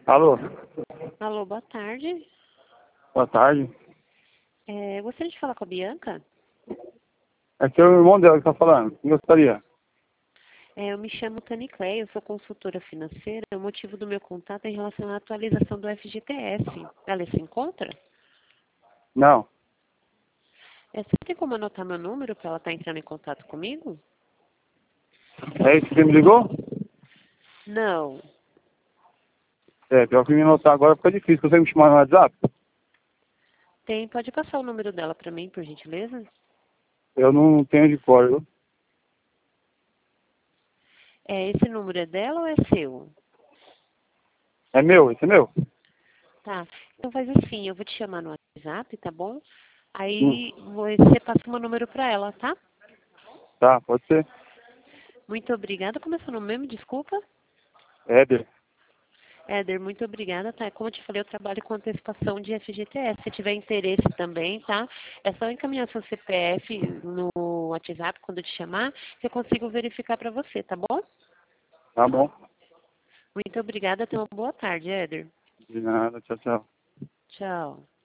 Alô, Alô, boa tarde. boa tarde. Gostaria de falar com a Bianca? É seu irmão dela que tá falando. Gostaria. Eu me chamo Tani Clay, eu sou consultora financeira. O motivo do meu contato é em relação à atualização do FGTS. Ela se encontra? Não. Você tem como anotar meu número para ela estar entrando em contato comigo? É isso que você me ligou? Não. É, pior que me notar agora fica difícil. Consegue me chamar no WhatsApp? Pode passar o número dela para mim, por gentileza? Eu não tenho de cor, viu? Esse número é dela ou é seu? É meu, esse é meu. Tá. Então faz assim, eu vou te chamar no WhatsApp, tá bom? Hum, Aí você passa o meu número para ela, tá? tá, pode ser. Muito obrigada. Como é seu nome mesmo? Desculpa. Éder. Éder, muito obrigada, tá? Como eu te falei, eu trabalho com antecipação de FGTS. Se tiver interesse também, tá? É só encaminhar seu CPF no WhatsApp quando eu te chamar, que eu consigo verificar para você, tá bom? Tá bom. Muito obrigada, tenha uma boa tarde, Éder. De nada, tchau, tchau. Tchau.